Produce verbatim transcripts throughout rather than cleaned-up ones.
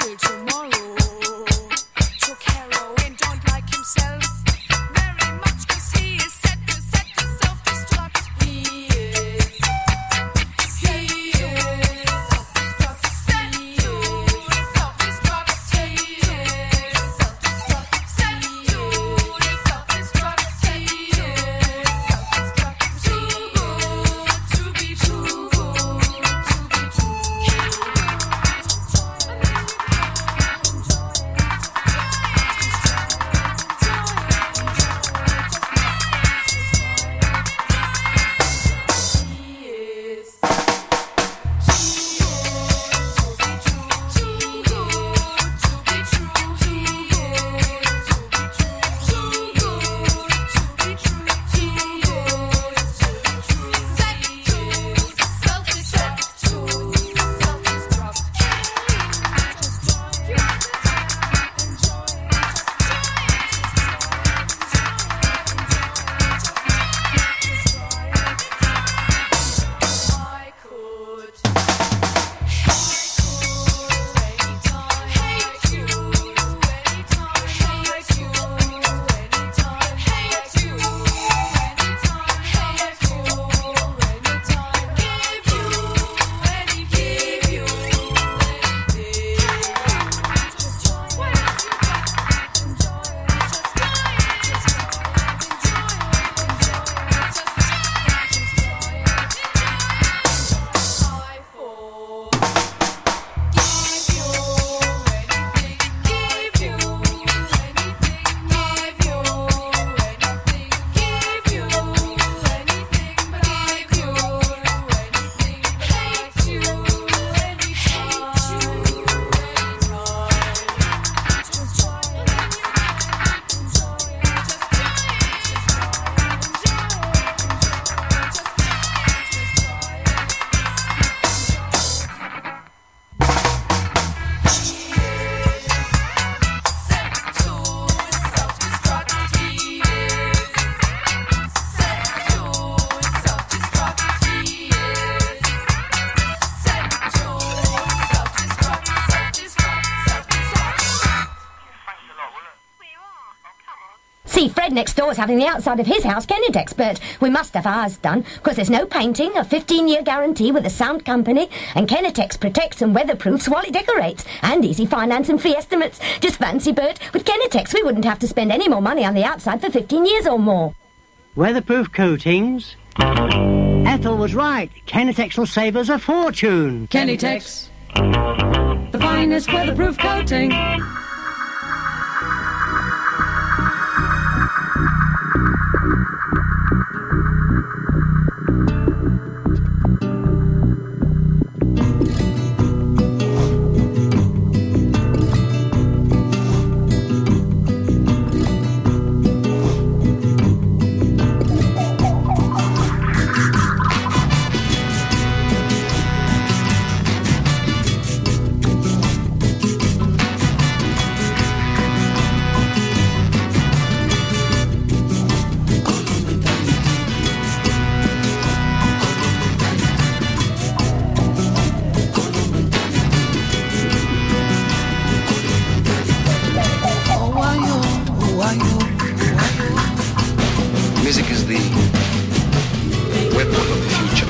till tomorrow. Took heroin, don't like himself very much, 'cause he is set to set to self-destruct. He is, he is self-destruct. Set to self-destruct. He is self-destruct. Set to self-destruct. He is self-destruct. Too good to be too good to be true. See, Fred next door is having the outside of his house Kennetex, but we must have ours done, because there's no painting, a fifteen-year guarantee with a sound company, and Kennetex protects and weatherproofs while it decorates, and easy finance and free estimates. Just fancy, Bert, with Kennetex we wouldn't have to spend any more money on the outside for fifteen years or more. Weatherproof coatings? Ethel was right. Kennetex will save us a fortune. Kennetex, the finest weatherproof coating. Music is the weapon of the future.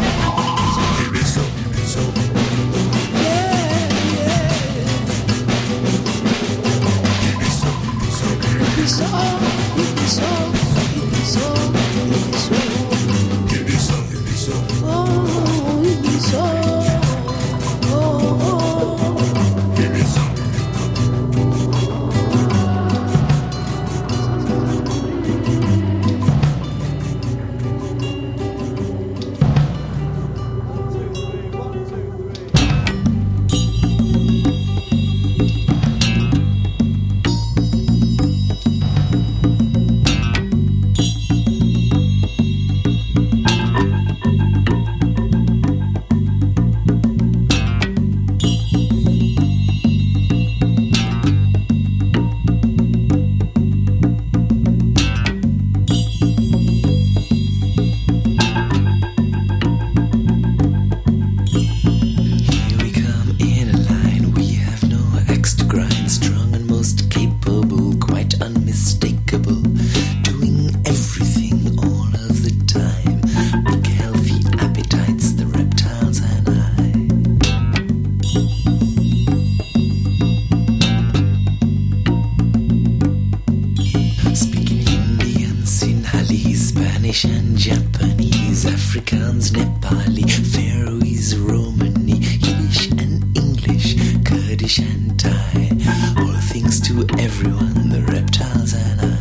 fish and tie. All things to everyone, the reptiles and I.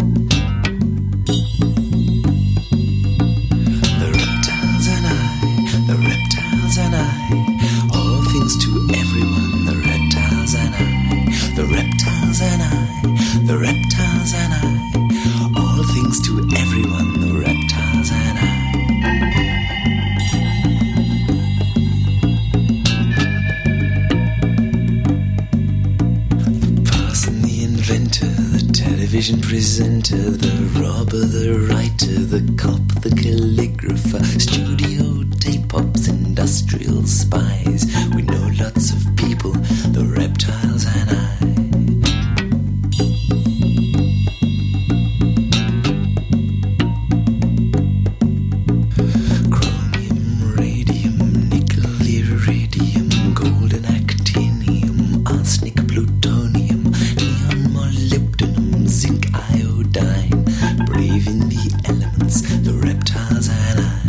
The reptiles and I, the reptiles and I. All things to everyone, the reptiles and I. The reptiles and I, the reptiles and I. All things to everyone, the reptiles and I. The television presenter, the robber, the writer, the cop, the calligrapher, studio tape ops, industrial spies. We know lots of people, the reptiles and I. Chromium, radium, nickel, iridium, golden actinium, arsenic, plutonium, molybdenum, zinc, iodine, brave in the elements, the reptiles and I.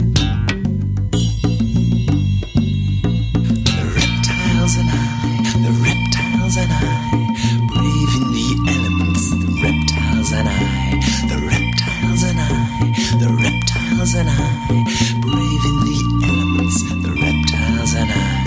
The reptiles and I, the reptiles and I, brave in the elements, the reptiles and I. The reptiles and I, the reptiles and I, brave in the elements, the reptiles and I.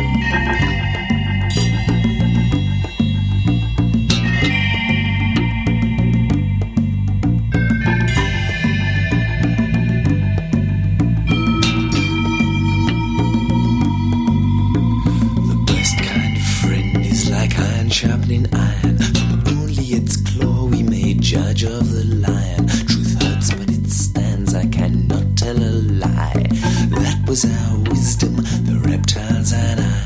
Sharpening iron, from only its claw we may judge of the lion. Truth hurts, but it stands, I cannot tell a lie. That was our wisdom, the reptiles and I.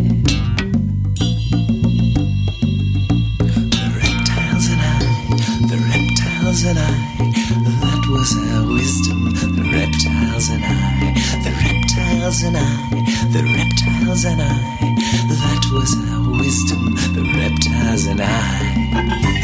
The reptiles and I, the reptiles and I. That was our wisdom, the reptiles and I. The reptiles and I, the reptiles and I. That was our wisdom, the reptiles and I.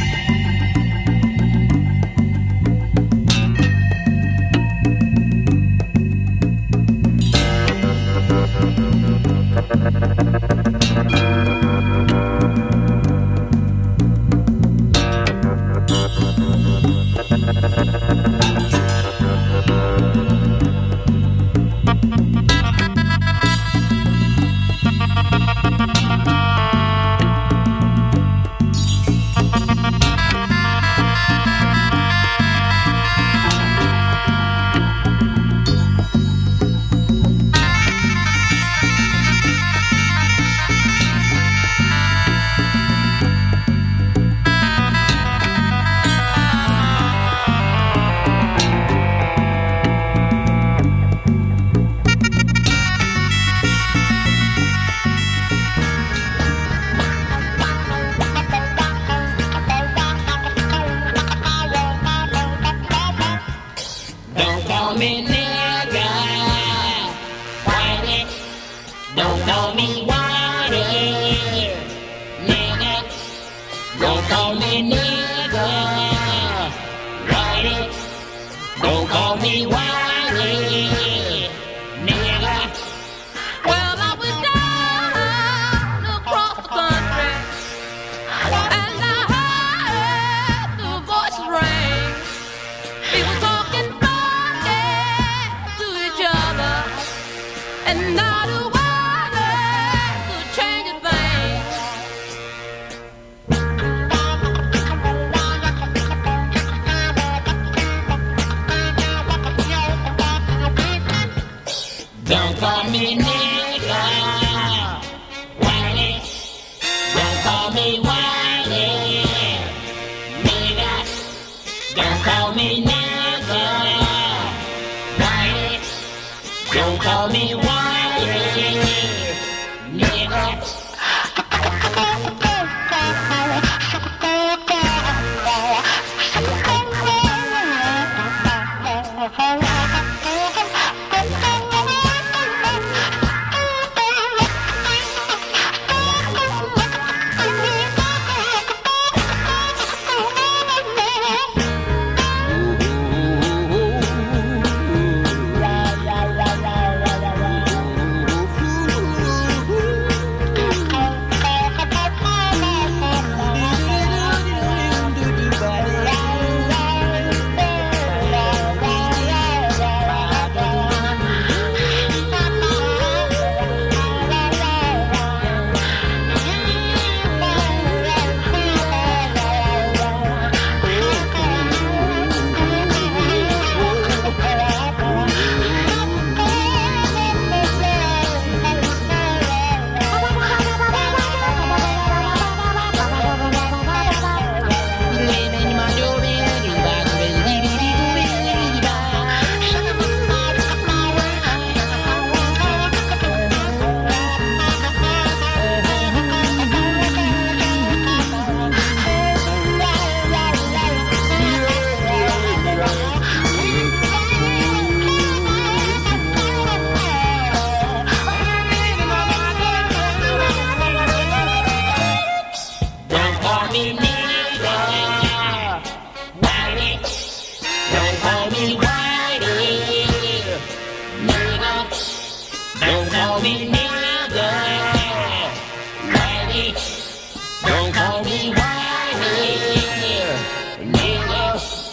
me nigga. Whitey. Don't call me Whitey. Nigga. Don't call me nigga. Whitey. Don't call me Whitey. Nigga.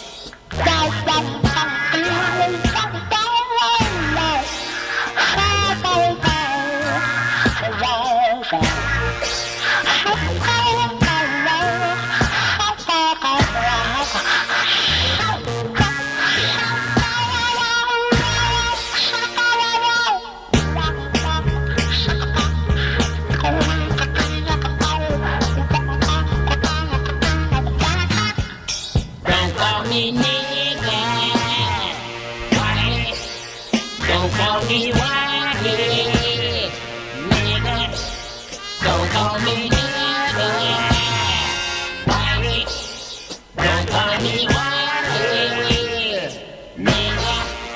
Don't call me nigga. Whitey. Don't call me Whitey. Nigga. Don't call me nigga. Whitey. Don't call me Whitey. Nigga.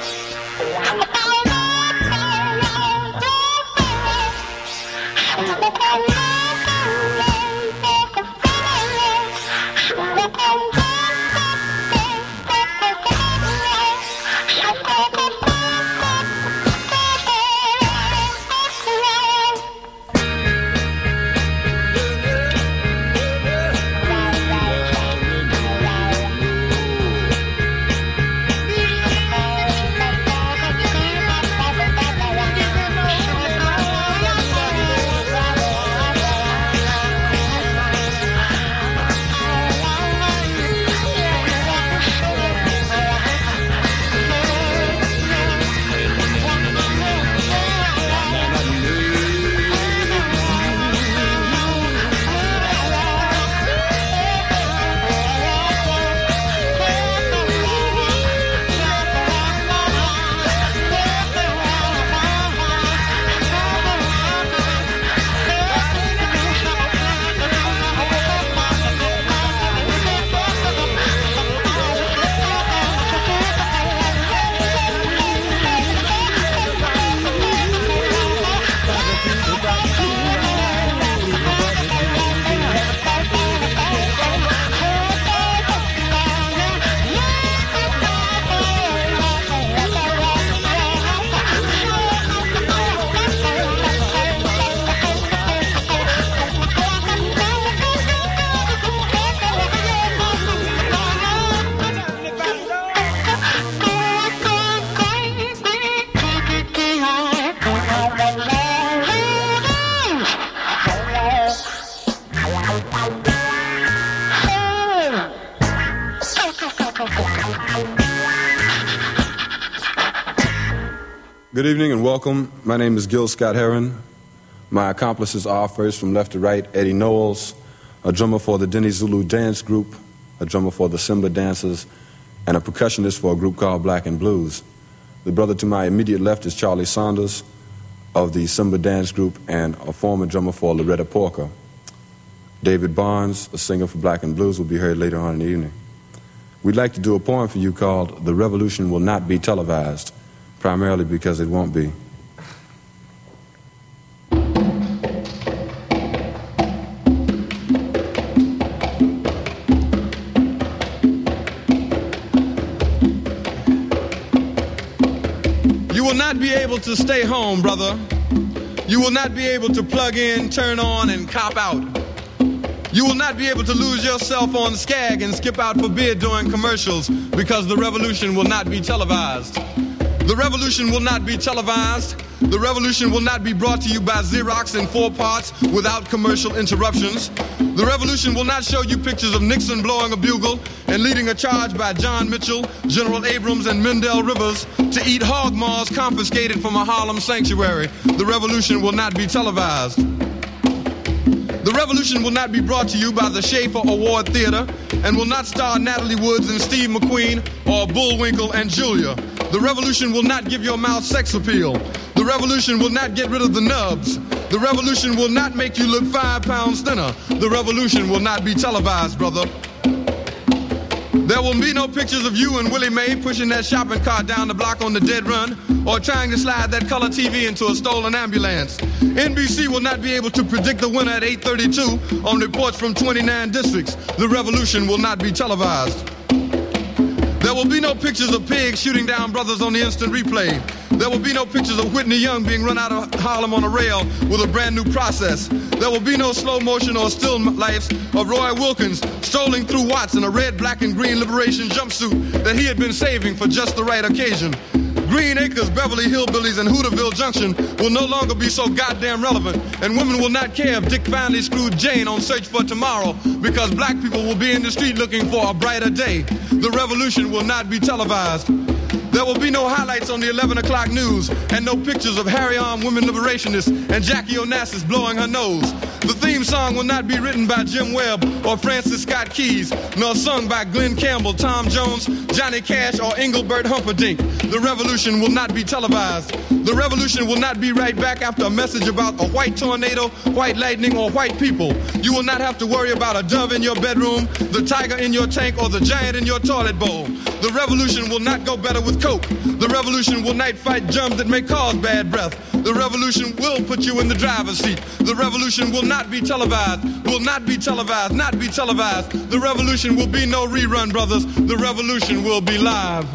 Good evening and welcome. My name is Gil Scott Heron. My accomplices are, first from left to right, Eddie Knowles, a drummer for the Denny Zulu Dance Group, a drummer for the Simba Dancers, and a percussionist for a group called Black and Blues. The brother to my immediate left is Charlie Saunders of the Simba Dance Group and a former drummer for Loretta Porker. David Barnes, a singer for Black and Blues, will be heard later on in the evening. We'd like to do a poem for you called The Revolution Will Not Be Televised, primarily because it won't be. You will not be able to stay home, brother. You will not be able to plug in, turn on, and cop out. You will not be able to lose yourself on Skag and skip out for beer during commercials because the revolution will not be televised. The revolution will not be televised. The revolution will not be brought to you by Xerox in four parts without commercial interruptions. The revolution will not show you pictures of Nixon blowing a bugle and leading a charge by John Mitchell, General Abrams, and Mendel Rivers to eat hog maws confiscated from a Harlem sanctuary. The revolution will not be televised. The revolution will not be brought to you by the Schaefer Award Theater and will not star Natalie Woods and Steve McQueen or Bullwinkle and Julia. The revolution will not give your mouth sex appeal. The revolution will not get rid of the nubs. The revolution will not make you look five pounds thinner. The revolution will not be televised, brother. There will be no pictures of you and Willie Mae pushing that shopping cart down the block on the dead run or trying to slide that color T V into a stolen ambulance. N B C will not be able to predict the winner at eight thirty-two on reports from twenty-nine districts. The revolution will not be televised. There will be no pictures of pigs shooting down brothers on the instant replay. There will be no pictures of Whitney Young being run out of Harlem on a rail with a brand new process. There will be no slow motion or still lifes of Roy Wilkins strolling through Watts in a red, black, and green liberation jumpsuit that he had been saving for just the right occasion. Green Acres, Beverly Hillbillies, and Hooterville Junction will no longer be so goddamn relevant, and women will not care if Dick finally screwed Jane on Search for Tomorrow, because black people will be in the street looking for a brighter day. The revolution will not be televised. There will be no highlights on the eleven o'clock news and no pictures of Harry-armed women liberationists and Jackie Onassis blowing her nose. The theme song will not be written by Jim Webb or Francis Scott Keys, nor sung by Glenn Campbell, Tom Jones, Johnny Cash, or Engelbert Humperdinck. The revolution will not be televised. The revolution will not be right back after a message about a white tornado, white lightning, or white people. You will not have to worry about a dove in your bedroom, the tiger in your tank, or the giant in your toilet bowl. The revolution will not go better with Coke. The revolution will not fight germs that may cause bad breath. The revolution will put you in the driver's seat. The revolution will not be televised, will not be televised, not be televised. The revolution will be no rerun, brothers. The revolution will be live.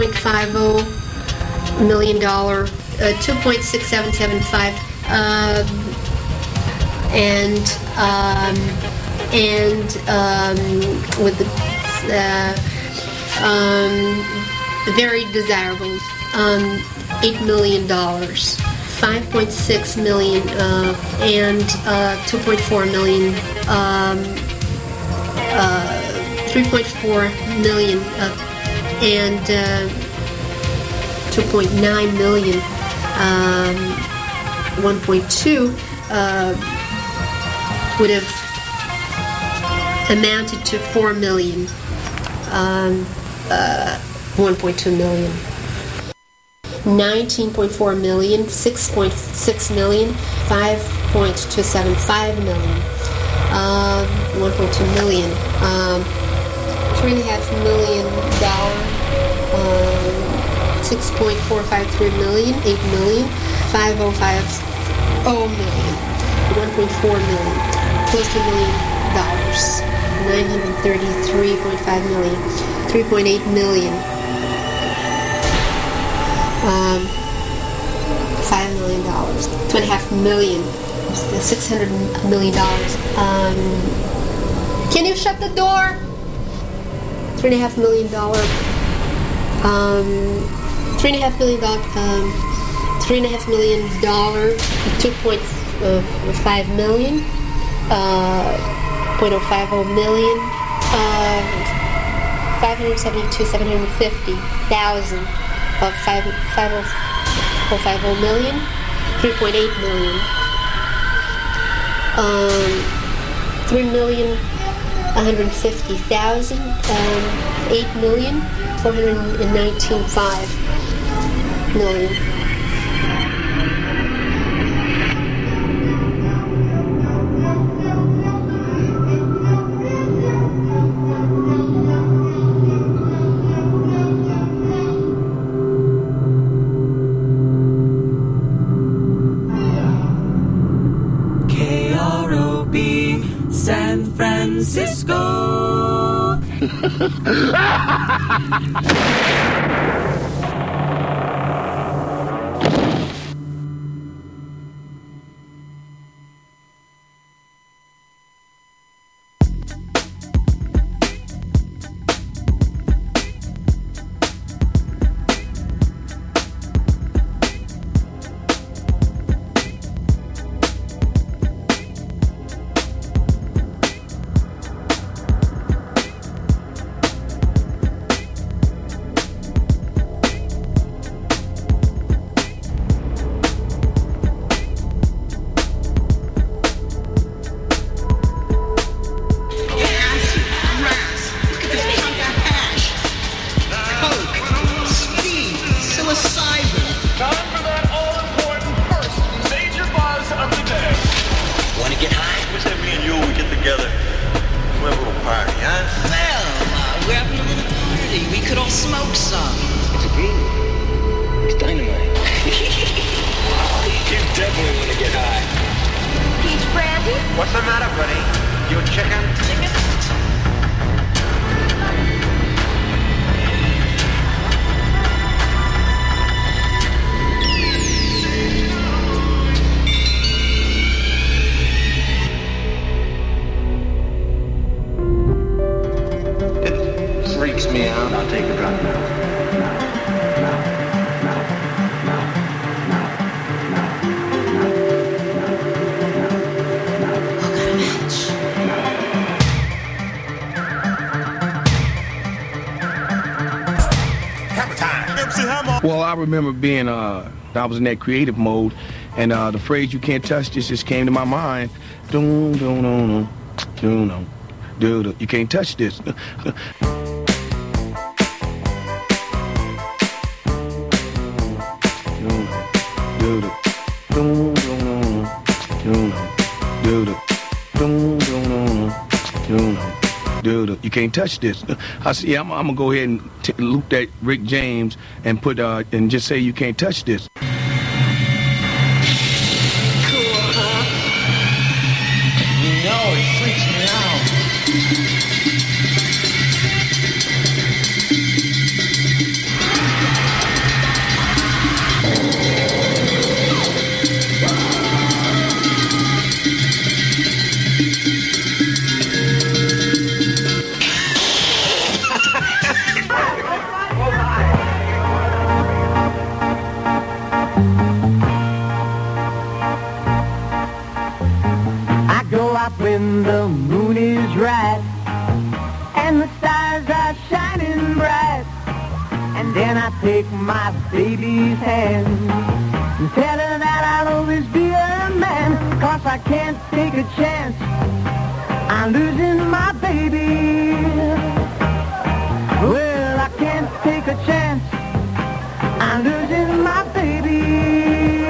point five zero million dollar, uh, two point six seven seven five, um, and um, and um, with the uh, um, very desirable, um, eight million dollars, five point six million, uh, and uh, two point four million, um, uh, three point four million, uh, and uh, two point nine million, um, one point two uh, would have amounted to four million, um, uh, one point two million. nineteen point four million, six point six million, five point two seven five million, um, one point two million, um, three and a half million dollar, um, six point four five three million, eight million, five oh five oh million, one point four million, close to a million dollars, nine hundred thirty-three point five million, three point eight million. Um, five million dollars, two and a half million, six hundred million dollars. Um, can you shut the door? Three and a half million dollar. Um, three and a half million dollar. Um, three and a half million dollar. Two point five million. Uh, point oh five oh million. Uh, five hundred seventy-two, seven hundred fifty thousand. Of five five oh five oh million, three point eight million, um, three million one hundred fifty thousand, um, eight million four hundred nineteen five million. San Francisco. What's the matter, buddy? You a chicken? It freaks me out. I'll take a drug now. Well, I remember being, uh, I was in that creative mode, and uh, the phrase "you can't touch this" just came to my mind. Doom, doom, doom, doom, doom, doom. You can't touch this. Dude, you can't touch this. I said, yeah, I'm, I'm gonna go ahead and t- loop that Rick James and put uh and just say you can't touch this. Cool, huh? No, it freaks me out. moon is right, and the stars are shining bright. And then I take my baby's hand and tell her that I'll always be her man, 'cause I can't take a chance on losing my baby. Well, I can't take a chance on losing my baby.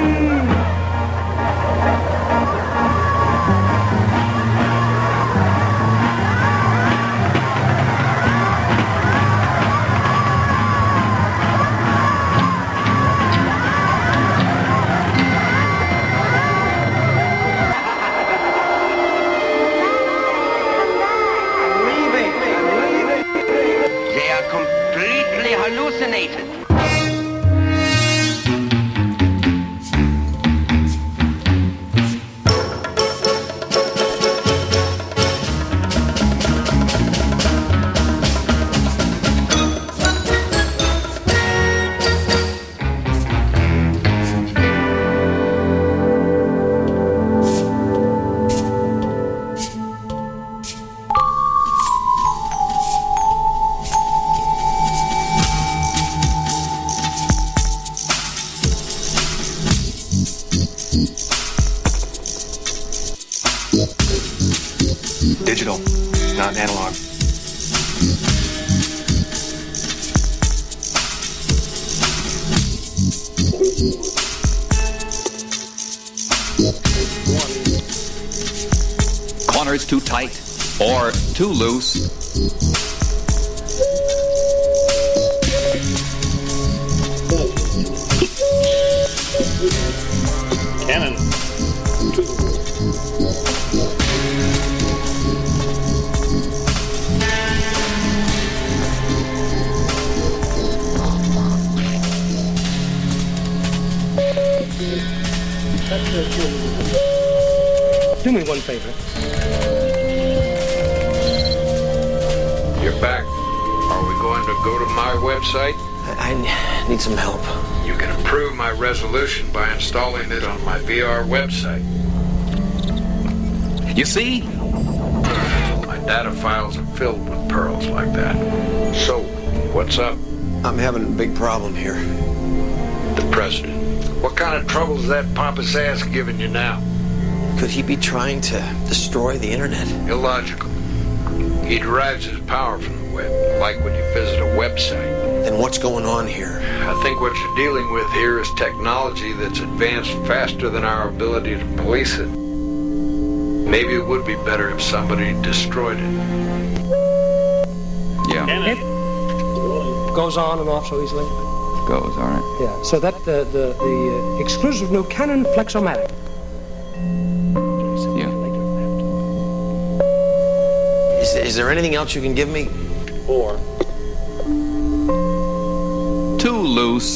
Hallucinated. Digital, not analog. Corners too tight or too loose. Cannon. Do me one favor. You're back. Are we going to go to my website? I, I need some help. You can improve my resolution by installing it on my V R website. You see? My data files are filled with pearls like that. So, what's up? I'm having a big problem here. The president. What kind of trouble's that pompous ass giving you now? Could he be trying to destroy the internet? Illogical. He derives his power from the web, like when you visit a website. Then what's going on here? I think what you're dealing with here is technology that's advanced faster than our ability to police it. Maybe it would be better if somebody destroyed it. Yeah. It goes on and off so easily. Goes, all right. Yeah, so that the the, the uh, exclusive new Canon Flexomatic. Yeah. Is, is there anything else you can give me? Or too loose.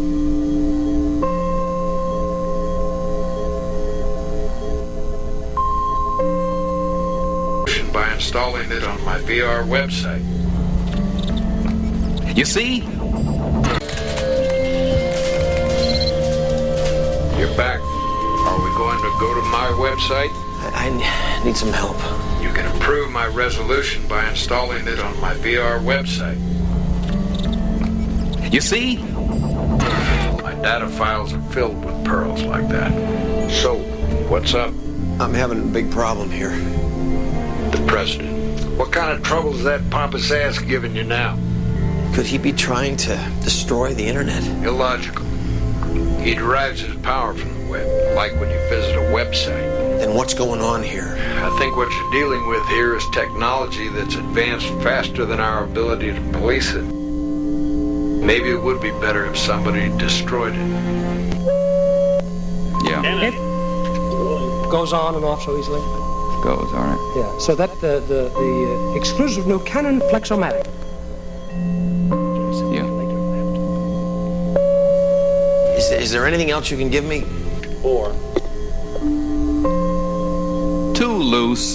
By installing it on my V R website. You see? You're back. Are we going to go to my website? I, I need some help. You can improve my resolution by installing it on my V R website. You see? My data files are filled with pearls like that. So, what's up? I'm having a big problem here. The president. What kind of trouble's that pompous ass giving you now? Could he be trying to destroy the internet? Illogical. He derives his power from the web, like when you visit a website. Then what's going on here? I think what you're dealing with here is technology that's advanced faster than our ability to police it. Maybe it would be better if somebody destroyed it. Yeah. It goes on and off so easily. Goes, all right. Yeah, so that the the, the uh, exclusive new Canon Flexomatic. Yeah. Is, is there anything else you can give me? Or too loose.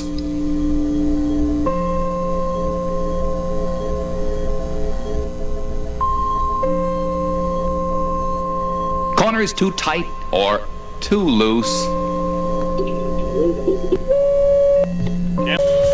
Corners too tight or too loose. yeah.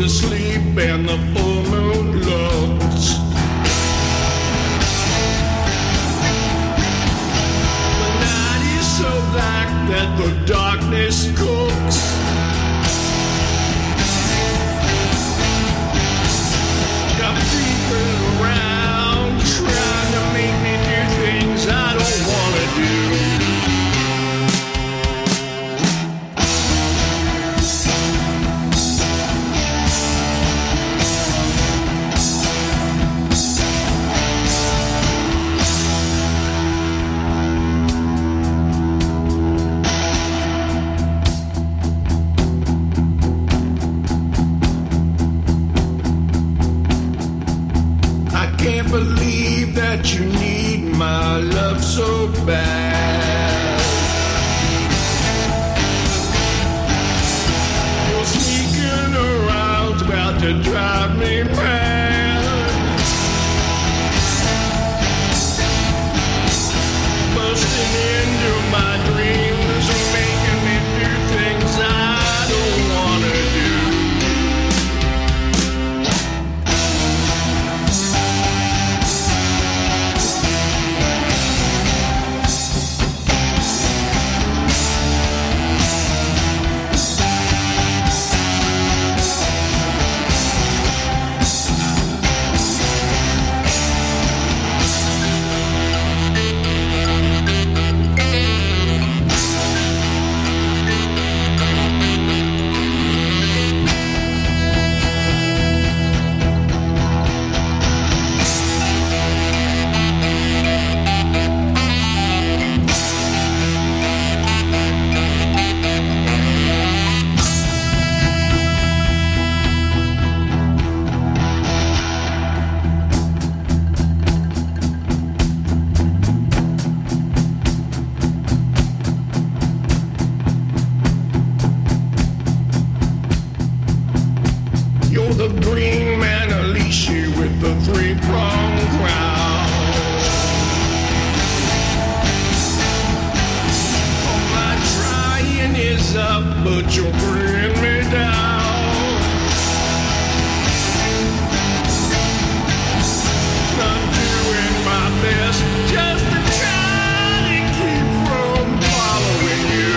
asleep and the full moon looks. The night is so black that the darkness cooks. Got people around trying to make me do things I don't want to do. Can't believe that you need my love so bad. You're sneaking around, about to drive me mad. Busting into my dreams, making me do things I don't wanna do. You're the green man, Alicia, with the three-prong crown. All my trying is up, but you're bringing me down. I'm doing my best just to try to keep from following you.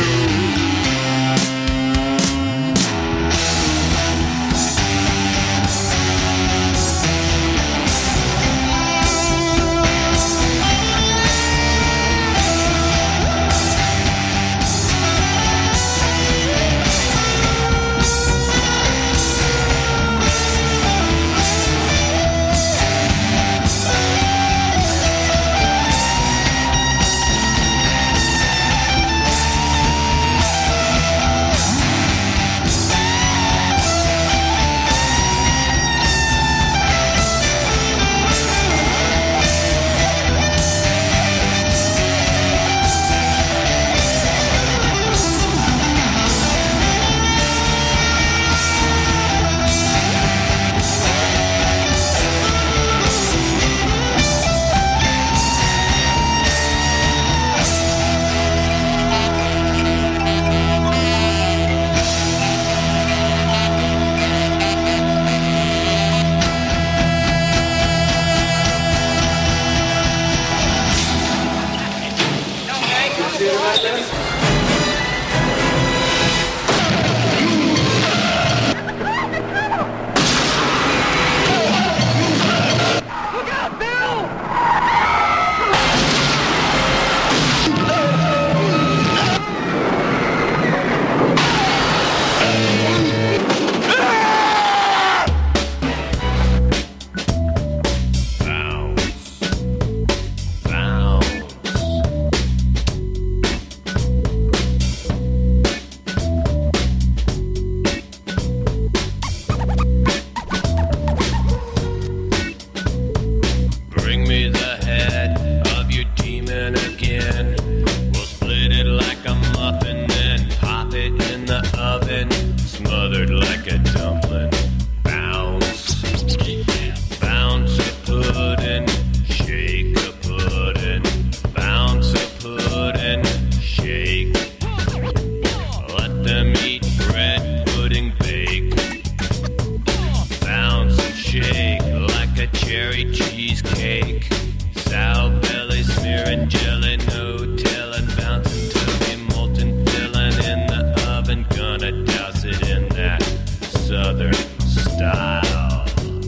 jelly, no telling, bouncing to be molten, filling in the oven, gonna douse it in that southern style,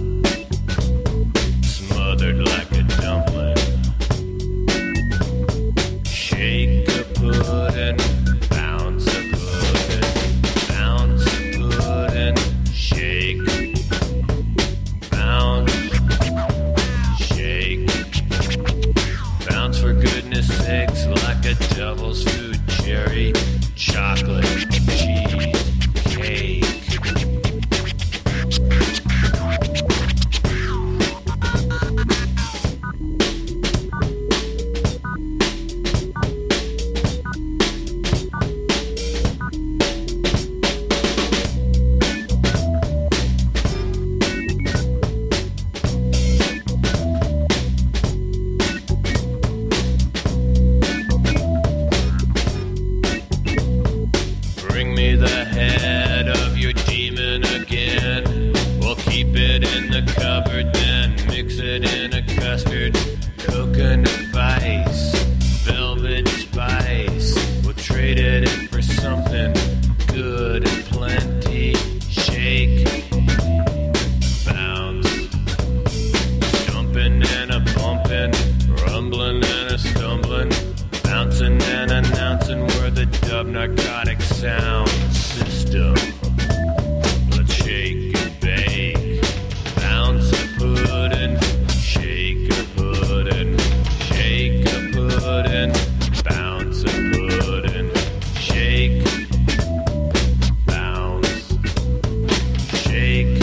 smothered like a dumpling. Shake a pudding, bounce a pudding, bounce a pudding, shake, bounce, shake, bounce for goodness sakes like a devil's food, cherry, chocolate, cheese, cake. Bring me the head of your demon again. We'll keep it in the cupboard, then mix it in a custard. Coconut vice, velvet spice. We'll trade it in for something good and plenty. Shake, bounce, jumping and a bumping, rumbling and a stumbling, bouncing and announcing we're the dub narcotic sound system. Let's shake and bake, bounce a pudding, shake a pudding, shake a pudding, bounce a pudding, shake, bounce, shake.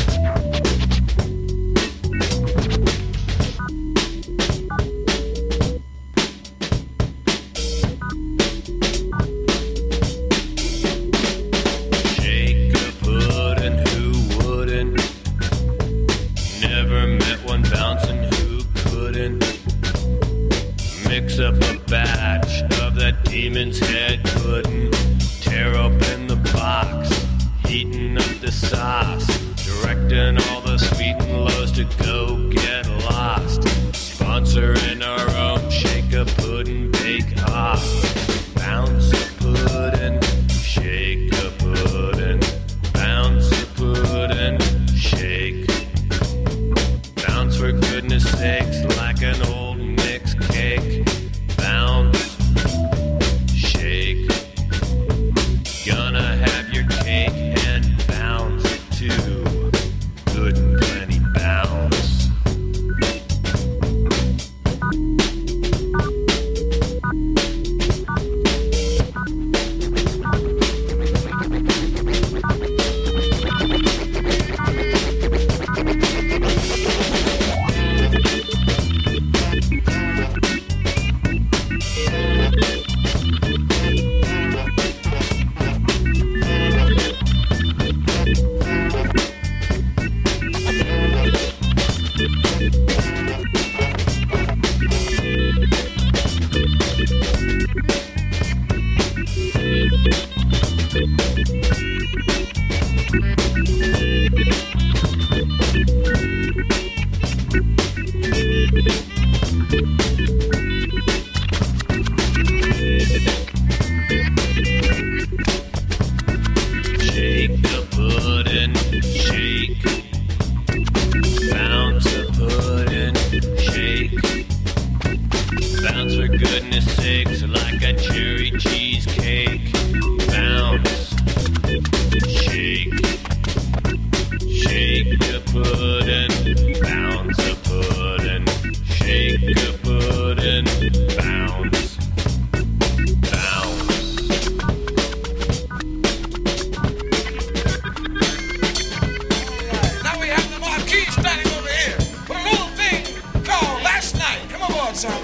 Shake a pudding, who wouldn't? Never met one bouncing who couldn't. Mix up a batch of that demon's head pudding. Tear open the box, heating up the sauce. Directing all the sweet and lows to go get lost. Sponsoring our own shake a pudding bake off. Bounce a pudding, shake a pudding, bounce a pudding, shake. Bounce for goodness sakes like an old mixed cake. Bounce, shake. Gonna have your cake and bounce too. Good and plenty bounce. Shake a pudding, shake. Bounce a pudding, shake. Bounce for goodness sakes like a cherry cheesecake. Bounce, shake. Shake a pudding, bounce a pudding. Shake a pudding, bounce, bounce. Now we have the marquee standing over here with a little thing called Last Night. Come aboard, son.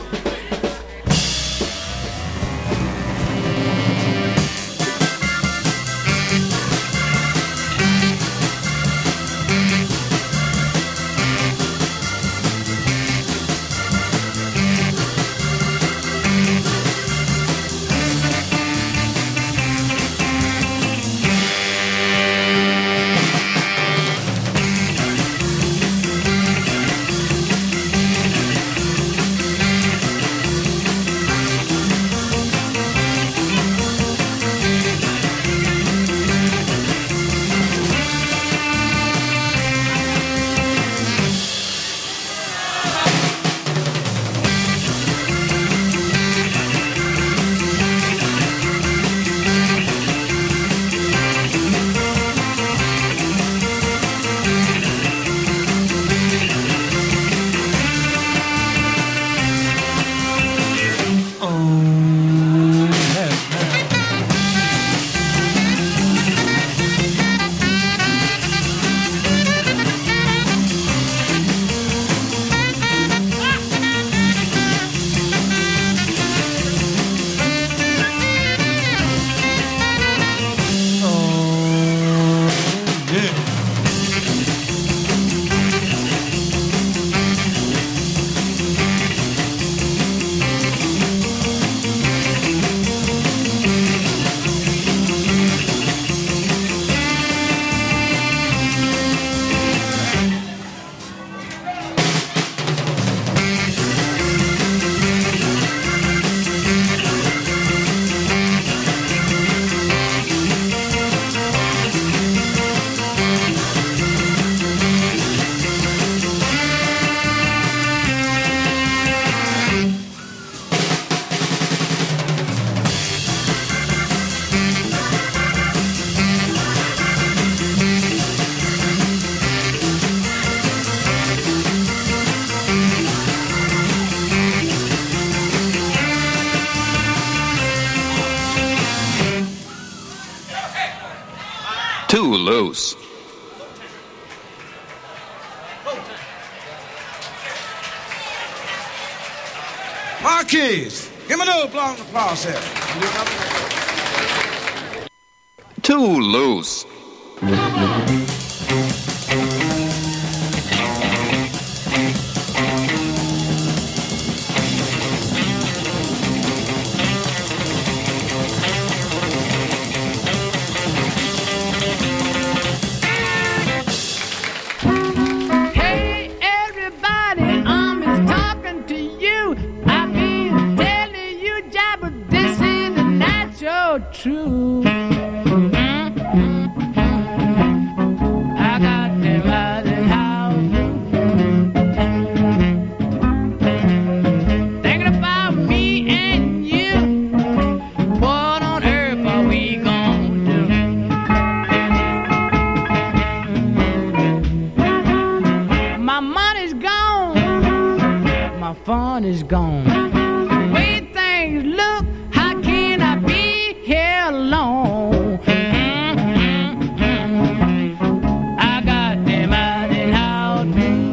loose. Marquise, give me another blown applause here. Too loose. True. I got them out in house. Thinking about me and you. What on earth are we gonna do? My money's gone. My fun is gone. The way things look, how can I be here alone? Mm-hmm. I got them out in house.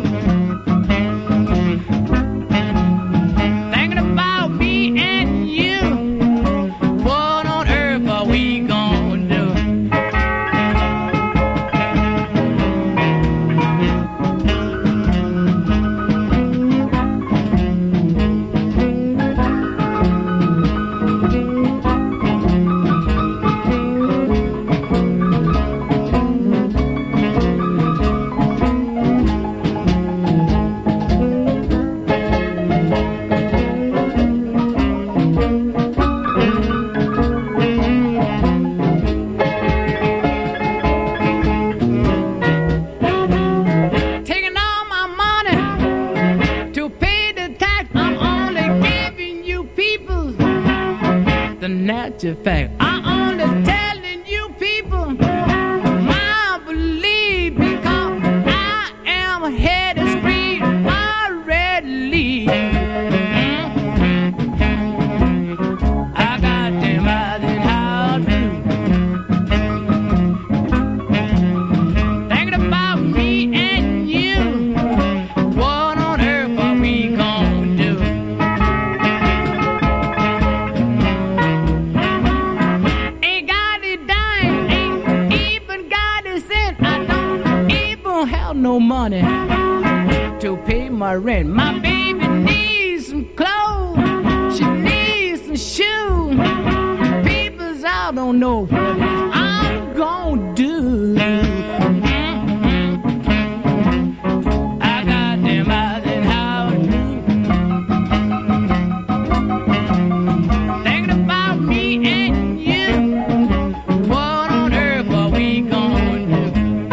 Thinking about me and you. What on earth are we gonna do? Taking all my money to pay the tax. I'm only giving you people the natural fact. I'm only telling you people my belief, because I am headed straight already. I got them out in house. Thinking about me and you. What on earth are we gonna do? Ain't got a dime, ain't even got a cent. I don't even have no money to pay my rent. My baby needs some clothes, she needs some shoes. People's I don't know what I'm gonna do. I got them out in house. Thinking about me and you. What on earth are we gonna do?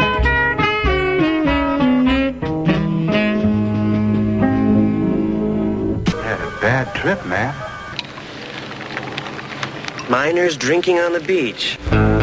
Had a bad trip, man. Miners drinking on the beach.